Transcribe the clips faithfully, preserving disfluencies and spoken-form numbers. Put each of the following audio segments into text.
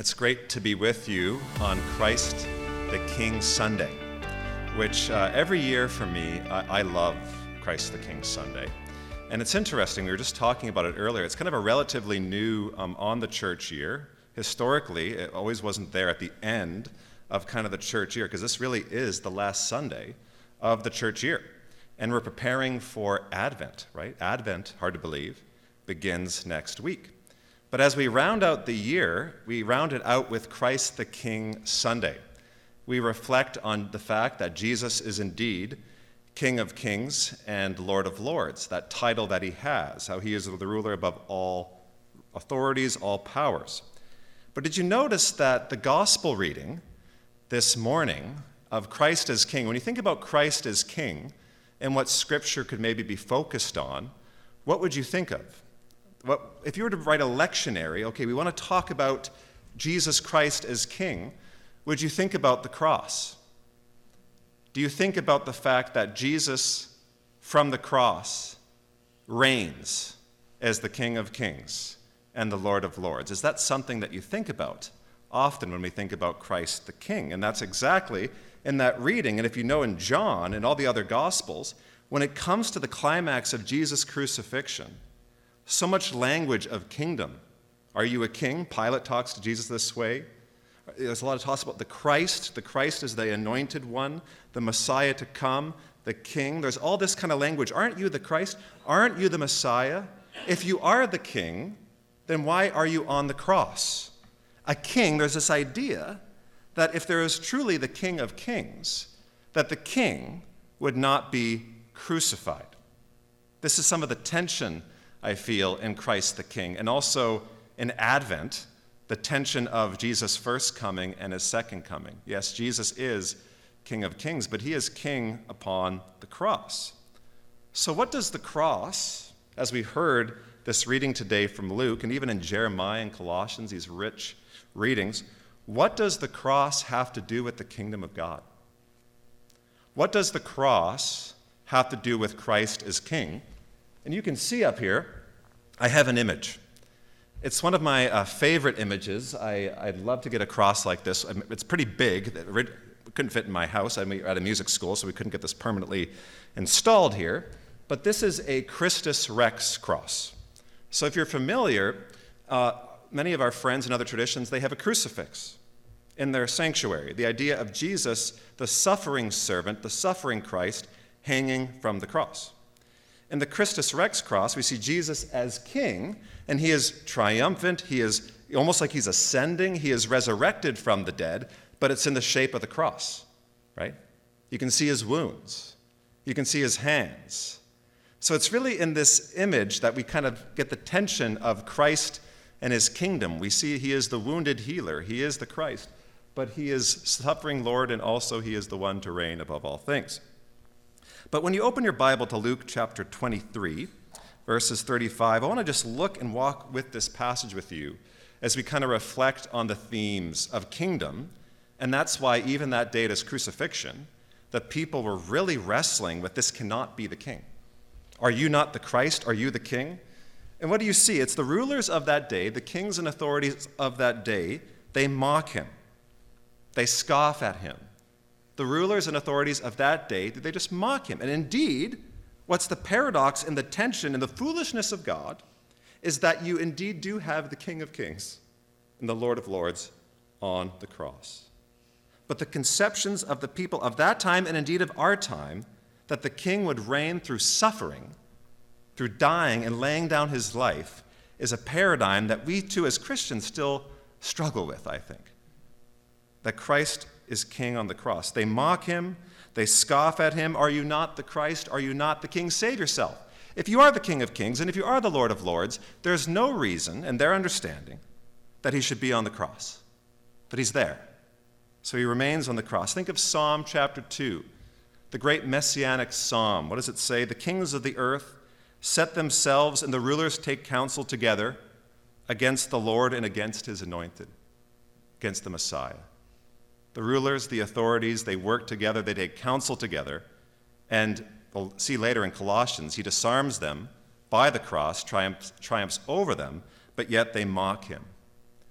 It's great to be with you on Christ the King Sunday, which uh, every year for me, I, I love Christ the King Sunday. And it's interesting, we were just talking about it earlier, it's kind of a relatively new um, on the church year. Historically, it always wasn't there at the end of kind of the church year, because this really is the last Sunday of the church year. And we're preparing for Advent, right? Advent, hard to believe, begins next week. But as we round out the year, we round it out with Christ the King Sunday. We reflect on the fact that Jesus is indeed King of Kings and Lord of Lords, that title that he has, how he is the ruler above all authorities, all powers. But did you notice that the gospel reading this morning of Christ as King, when you think about Christ as King and what Scripture could maybe be focused on, what would you think of? What, if you were to write a lectionary, okay, we want to talk about Jesus Christ as King, would you think about the cross? Do you think about the fact that Jesus from the cross reigns as the King of Kings and the Lord of Lords? Is that something that you think about often when we think about Christ the King? And that's exactly in that reading. And if you know in John and all the other Gospels, when it comes to the climax of Jesus' crucifixion, so much language of kingdom. Are you a king? Pilate talks to Jesus this way. There's a lot of talks about the Christ. The Christ is the anointed one, the Messiah to come, the king. There's all this kind of language. Aren't you the Christ? Aren't you the Messiah? If you are the king, then why are you on the cross? A king, there's this idea that if there is truly the King of Kings, that the king would not be crucified. This is some of the tension I feel in Christ the King, and also in Advent, the tension of Jesus' first coming and his second coming. Yes, Jesus is King of Kings, but he is king upon the cross. So what does the cross, as we heard this reading today from Luke, and even in Jeremiah and Colossians, these rich readings, what does the cross have to do with the kingdom of God? What does the cross have to do with Christ as King? And you can see up here, I have an image. It's one of my uh, favorite images. I, I'd love to get a cross like this. It's pretty big. It couldn't fit in my house. I'm at a music school, so we couldn't get this permanently installed here. But this is a Christus Rex cross. So if you're familiar, uh, many of our friends in other traditions, they have a crucifix in their sanctuary. The idea of Jesus, the suffering servant, the suffering Christ, hanging from the cross. In the Christus Rex cross, we see Jesus as king, and he is triumphant. He is almost like he's ascending. He is resurrected from the dead, but it's in the shape of the cross, right? You can see his wounds. You can see his hands. So it's really in this image that we kind of get the tension of Christ and his kingdom. We see he is the wounded healer. He is the Christ, but he is suffering Lord, and also he is the one to reign above all things. But when you open your Bible to Luke chapter twenty-three, verses thirty-five, I want to just look and walk with this passage with you as we kind of reflect on the themes of kingdom. And that's why even that day at his crucifixion, the people were really wrestling with this cannot be the king. Are you not the Christ? Are you the king? And what do you see? It's the rulers of that day, the kings and authorities of that day, they mock him. They scoff at him. The rulers and authorities of that day, they just mock him. And indeed, what's the paradox and the tension and the foolishness of God is that you indeed do have the King of Kings and the Lord of Lords on the cross. But the conceptions of the people of that time, and indeed of our time, that the king would reign through suffering, through dying and laying down his life, is a paradigm that we too as Christians still struggle with, I think. That Christ is king on the cross. They mock him. They scoff at him. Are you not the Christ? Are you not the king? Save yourself. If you are the King of Kings and if you are the Lord of Lords, there's no reason, in their understanding, that he should be on the cross, that he's there. So he remains on the cross. Think of Psalm chapter two, the great messianic psalm. What does it say? The kings of the earth set themselves and the rulers take counsel together against the Lord and against his anointed, against the Messiah. The rulers, the authorities, they work together, they take counsel together, and we'll see later in Colossians, he disarms them by the cross, triumphs, triumphs over them, but yet they mock him.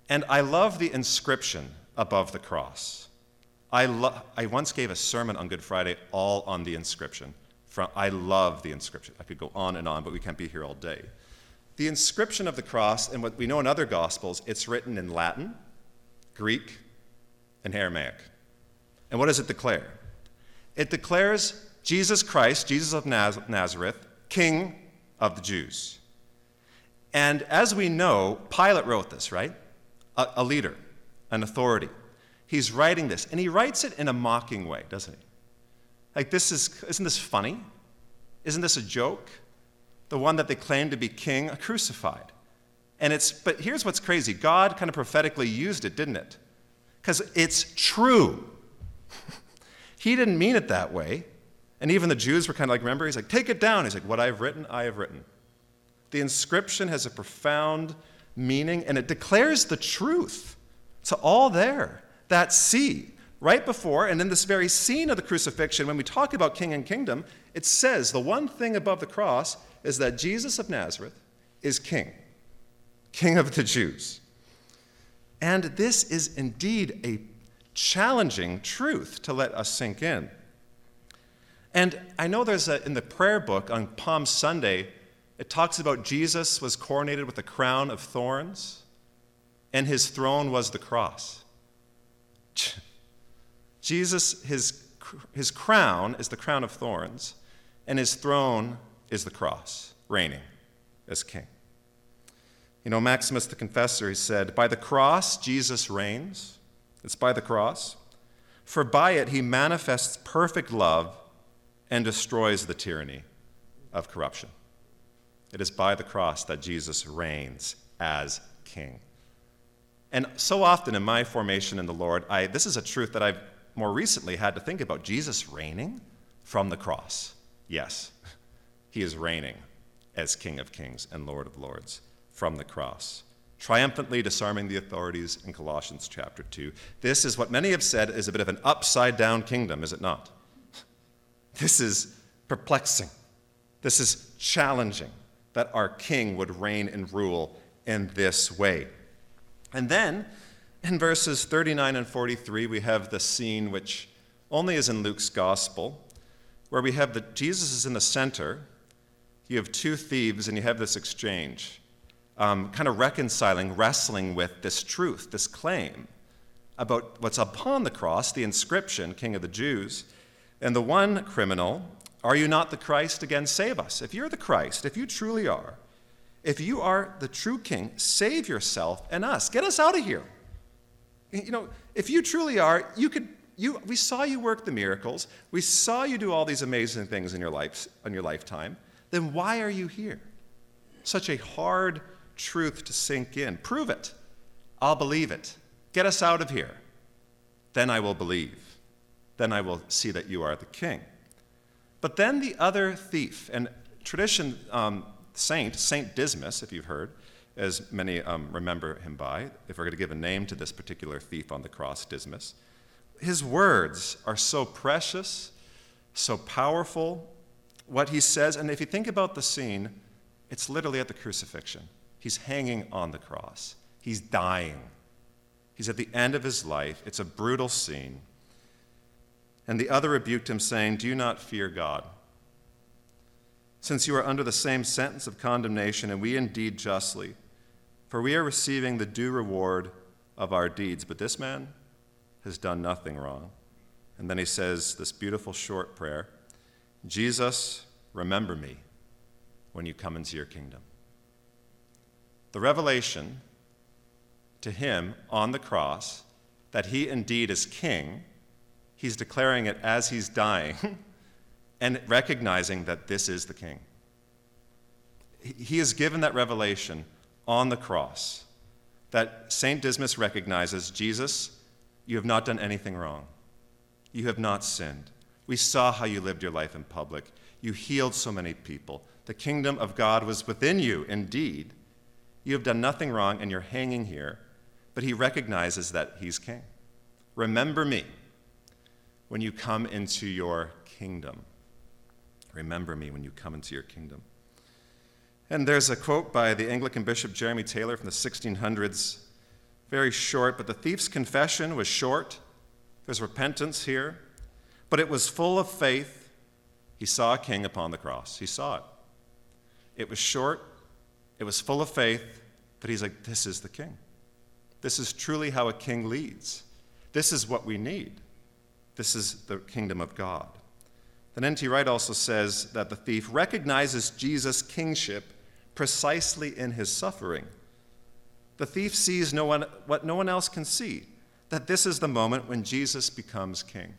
And I love the inscription above the cross. I, lo- I once gave a sermon on Good Friday all on the inscription. From, I love the inscription. I could go on and on, but we can't be here all day. The inscription of the cross, and what we know in other Gospels, it's written in Latin, Greek, and Aramaic. And what does it declare? It declares Jesus Christ, Jesus of Naz- Nazareth, King of the Jews. And as we know, Pilate wrote this, right? A, a leader, an authority. He's writing this, and he writes it in a mocking way, doesn't he? Like, this is, isn't this funny? Isn't this a joke? The one that they claim to be king, crucified. And it's, but here's what's crazy. God kind of prophetically used it, didn't it? Because it's true. He didn't mean it that way. And even the Jews were kind of like, remember? He's like, take it down. He's like, what I have written, I have written. The inscription has a profound meaning, and it declares the truth. It's all there. That see, right before, and in this very scene of the crucifixion, when we talk about king and kingdom, it says the one thing above the cross is that Jesus of Nazareth is king, king of the Jews. And this is indeed a challenging truth to let us sink in. And I know there's a, in the prayer book on Palm Sunday, it talks about Jesus was coronated with a crown of thorns, and his throne was the cross. Jesus, his, his crown is the crown of thorns, and his throne is the cross, reigning as king. You know, Maximus the Confessor, he said, by the cross, Jesus reigns. It's by the cross. For by it, he manifests perfect love and destroys the tyranny of corruption. It is by the cross that Jesus reigns as king. And so often in my formation in the Lord, I, this is a truth that I've more recently had to think about. Jesus reigning from the cross. Yes, he is reigning as King of Kings and Lord of Lords from the cross, triumphantly disarming the authorities in Colossians chapter two. This is what many have said is a bit of an upside-down kingdom, is it not? This is perplexing. This is challenging that our king would reign and rule in this way. And then, in verses thirty-nine and forty-three, we have the scene which only is in Luke's gospel, where we have that Jesus is in the center. You have two thieves, and you have this exchange, um, kind of reconciling, wrestling with this truth, this claim about what's upon the cross, the inscription, King of the Jews. And the one criminal, are you not the Christ? Again, save us. If you're the Christ, if you truly are, if you are the true king, save yourself and us. Get us out of here. You know, if you truly are, you could, you, we saw you work the miracles. We saw you do all these amazing things in your life, in your lifetime. Then why are you here? Such a hard truth to sink in. Prove it. I'll believe it. Get us out of here. Then I will believe. Then I will see that you are the king. But then the other thief, and tradition, um, saint, Saint Dismas, if you've heard, as many um, remember him by, if we're going to give a name to this particular thief on the cross, Dismas, his words are so precious, so powerful, what he says, and if you think about the scene, it's literally at the crucifixion. He's hanging on the cross. He's dying. He's at the end of his life. It's a brutal scene. And the other rebuked him, saying, do you not fear God, since you are under the same sentence of condemnation, and we indeed justly, for we are receiving the due reward of our deeds. But this man has done nothing wrong. And then he says this beautiful short prayer, Jesus, remember me when you come into your kingdom. The revelation to him on the cross that he indeed is king, he's declaring it as he's dying and recognizing that this is the king. He is given that revelation on the cross that Saint Dismas recognizes, Jesus, you have not done anything wrong. You have not sinned. We saw how you lived your life in public. You healed so many people. The kingdom of God was within you, indeed. You have done nothing wrong, and you're hanging here. But he recognizes that he's king. Remember me when you come into your kingdom. Remember me when you come into your kingdom. And there's a quote by the Anglican Bishop Jeremy Taylor from the sixteen hundreds very short, but the thief's confession was short. There's repentance here, but it was full of faith. He saw a king upon the cross. He saw it. It was short. It was full of faith, but he's like, this is the king. This is truly how a king leads. This is what we need. This is the kingdom of God. Then N T Wright also says that the thief recognizes Jesus' kingship precisely in his suffering. The thief sees no one, what no one else can see, that this is the moment when Jesus becomes king.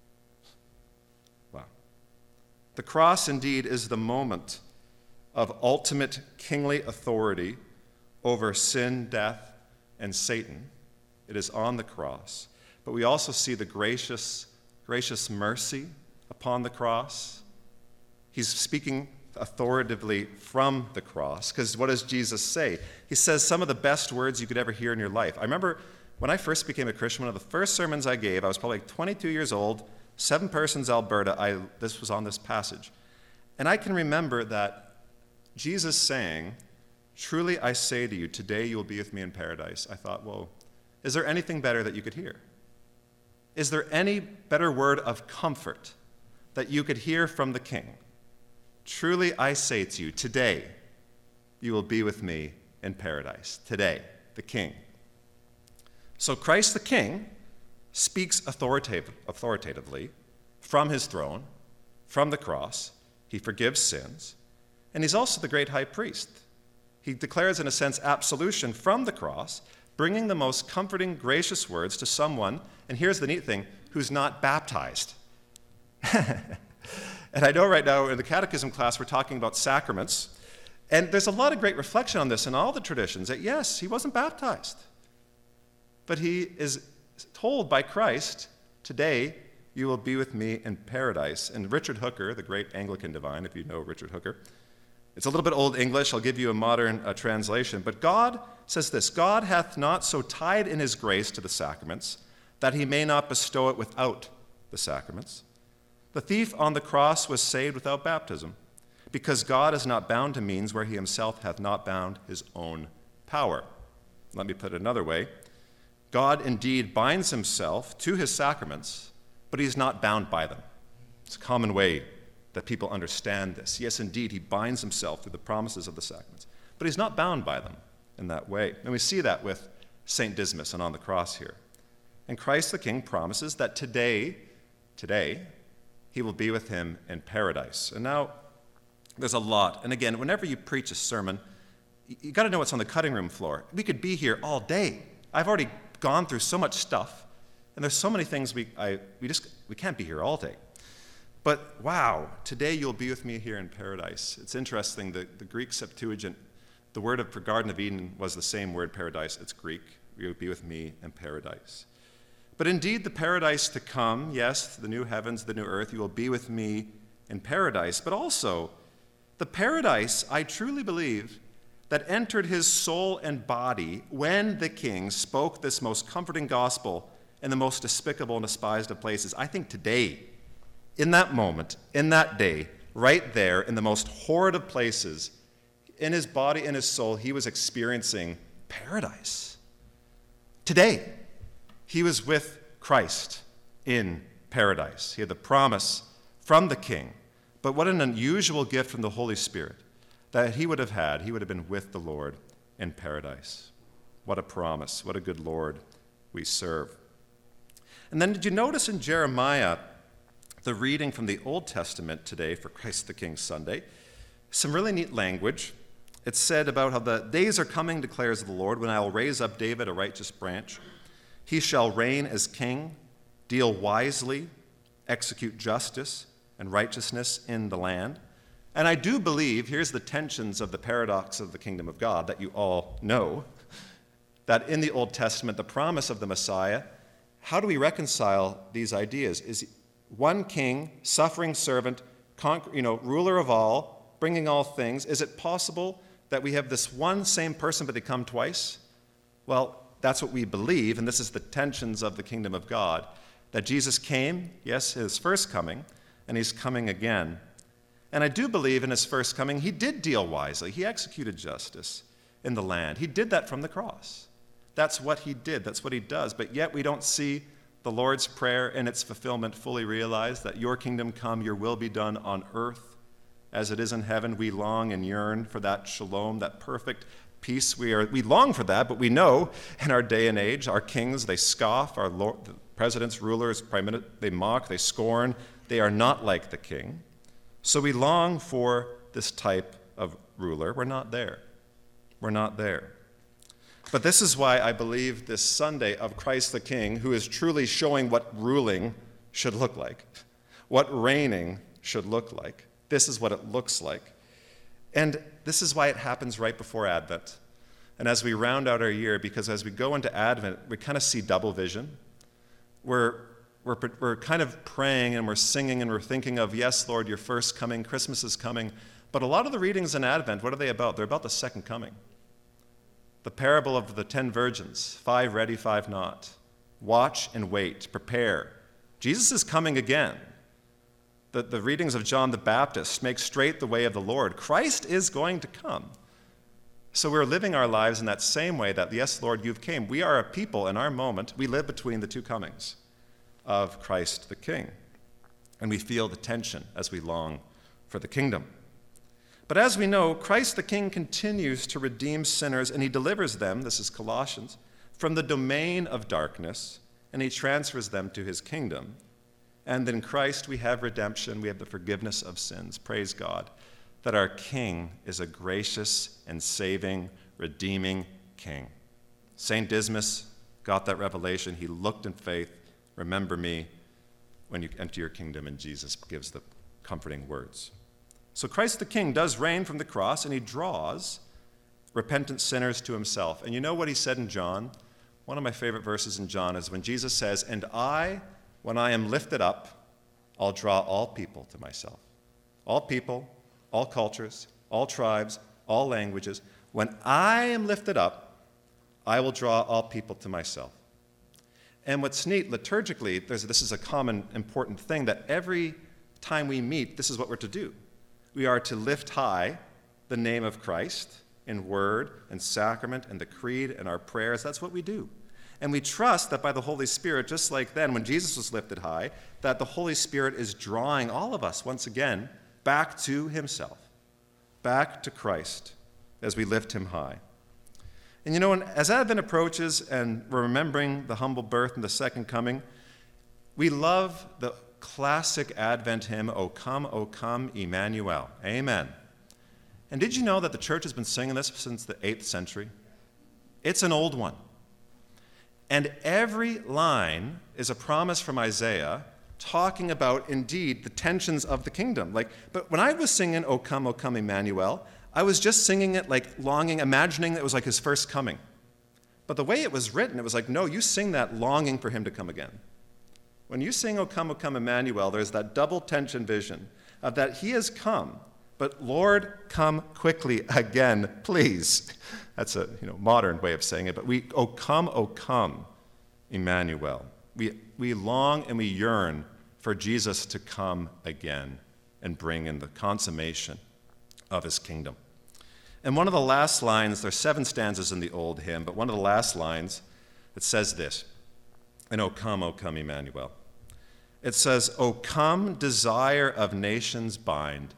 Wow. The cross indeed is the moment of ultimate kingly authority over sin, death, and Satan. It is on the cross. But we also see the gracious, gracious mercy upon the cross. He's speaking authoritatively from the cross, because what does Jesus say? He says some of the best words you could ever hear in your life. I remember when I first became a Christian, one of the first sermons I gave, I was probably like twenty-two years old, Seven Persons, Alberta. I, this was on this passage. And I can remember that Jesus saying, "Truly I say to you, today you will be with me in paradise." I thought, well, is there anything better that you could hear? Is there any better word of comfort that you could hear from the King? Truly I say to you, today you will be with me in paradise. Today, the King. So Christ the King speaks authoritative, authoritatively from his throne, from the cross. He forgives sins. And he's also the great high priest. He declares, in a sense, absolution from the cross, bringing the most comforting, gracious words to someone, and here's the neat thing, who's not baptized. And I know right now in the catechism class we're talking about sacraments, and there's a lot of great reflection on this in all the traditions, that yes, he wasn't baptized. But he is told by Christ, today you will be with me in paradise. And Richard Hooker, the great Anglican divine, if you know Richard Hooker, it's a little bit old English, I'll give you a modern uh, translation, but God says this, God hath not so tied in his grace to the sacraments that he may not bestow it without the sacraments. The thief on the cross was saved without baptism, because God is not bound to means where he himself hath not bound his own power. Let me put it another way. God indeed binds himself to his sacraments, but he is not bound by them. It's a common way that people understand this. Yes, indeed, he binds himself through the promises of the sacraments, but he's not bound by them in that way. And we see that with Saint Dismas and on the cross here. And Christ the King promises that today, today, he will be with him in paradise. And now, there's a lot. And again, whenever you preach a sermon, you got to know what's on the cutting room floor. We could be here all day. I've already gone through so much stuff, and there's so many things we I we just we can't be here all day. But wow, today you'll be with me here in paradise. It's interesting, the, the Greek Septuagint, the word of Garden of Eden was the same word, paradise. It's Greek. You'll be with me in paradise. But indeed, the paradise to come, yes, the new heavens, the new earth, you will be with me in paradise. But also, the paradise, I truly believe, that entered his soul and body when the King spoke this most comforting gospel in the most despicable and despised of places. I think today, in that moment, in that day, right there, in the most horrid of places, in his body, in his soul, he was experiencing paradise. Today, he was with Christ in paradise. He had the promise from the King. But what an unusual gift from the Holy Spirit that he would have had. He would have been with the Lord in paradise. What a promise. What a good Lord we serve. And then did you notice in Jeremiah, the reading from the Old Testament today for Christ the King Sunday, some really neat language. It said about how the days are coming, declares the Lord, when I will raise up David, a righteous branch. He shall reign as king, deal wisely, execute justice and righteousness in the land. And I do believe, here's the tensions of the paradox of the kingdom of God that you all know, that in the Old Testament, the promise of the Messiah, how do we reconcile these ideas? Is one king, suffering servant, conquer, you know, ruler of all, bringing all things. Is it possible that we have this one same person, but they come twice? Well, that's what we believe, and this is the tensions of the kingdom of God, that Jesus came, yes, his first coming, and he's coming again. And I do believe in his first coming, he did deal wisely. He executed justice in the land. He did that from the cross. That's what he did. That's what he does. But yet we don't see the Lord's Prayer in its fulfillment fully realized, that your kingdom come, your will be done on earth as it is in heaven. We long and yearn for that shalom, that perfect peace. We are we long for that, but we know in our day and age, our kings, they scoff, our Lord, presidents, rulers, prime minister, they mock, they scorn. They are not like the king. So we long for this type of ruler. We're not there. We're not there. But this is why I believe this Sunday of Christ the King, who is truly showing what ruling should look like, what reigning should look like. This is what it looks like. And this is why it happens right before Advent. And as we round out our year, because as we go into Advent, we kind of see double vision. We're, we're, we're kind of praying and we're singing and we're thinking of, yes, Lord, your first coming, Christmas is coming. But a lot of the readings in Advent, what are they about? They're about the second coming. The parable of the ten virgins, five ready, five not. Watch and wait, prepare. Jesus is coming again. The, the readings of John the Baptist make straight the way of the Lord. Christ is going to come. So we're living our lives in that same way that, yes, Lord, you've came. We are a people in our moment. We live between the two comings of Christ the King. And we feel the tension as we long for the kingdom. But as we know, Christ the King continues to redeem sinners, and he delivers them, this is Colossians, from the domain of darkness, and he transfers them to his kingdom. And in Christ we have redemption, we have the forgiveness of sins. Praise God that our King is a gracious and saving, redeeming King. Saint Dismas got that revelation. He looked in faith, remember me when you enter your kingdom, and Jesus gives the comforting words. So Christ the King does reign from the cross, and he draws repentant sinners to himself. And you know what he said in John? One of my favorite verses in John is when Jesus says, and I, when I am lifted up, I'll draw all people to myself. All people, all cultures, all tribes, all languages. When I am lifted up, I will draw all people to myself. And what's neat, liturgically, there's, this is a common important thing, that every time we meet, this is what we're to do. We are to lift high the name of Christ in word and sacrament and the creed and our prayers. That's what we do. And we trust that by the Holy Spirit, just like then when Jesus was lifted high, that the Holy Spirit is drawing all of us once again back to himself, back to Christ as we lift him high. And you know, as Advent approaches and we're remembering the humble birth and the second coming, we love the classic Advent hymn, O come, O come, Emmanuel. Amen. And did you know that the church has been singing this since the eighth century? It's an old one. And every line is a promise from Isaiah talking about, indeed, the tensions of the kingdom. Like, but when I was singing, O come, O come, Emmanuel, I was just singing it like longing, imagining it was like his first coming. But the way it was written, it was like, no, you sing that longing for him to come again. When you sing, O come, O come, Emmanuel, there's that double tension vision of that he has come, but Lord, come quickly again, please. That's a you know modern way of saying it, but we, O come, O come, Emmanuel. We, we long and we yearn for Jesus to come again and bring in the consummation of his kingdom. And one of the last lines, there's seven stanzas in the old hymn, but one of the last lines, it says this, and O come, O come, Emmanuel. It says, O come, desire of nations bind,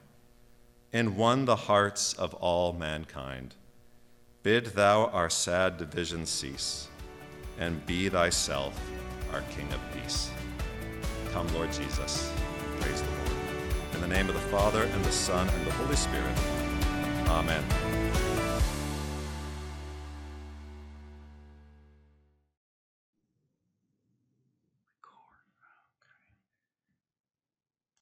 in one the hearts of all mankind. Bid thou our sad division cease, and be thyself our King of peace. Come, Lord Jesus. Praise the Lord. In the name of the Father, and the Son, and the Holy Spirit. Amen.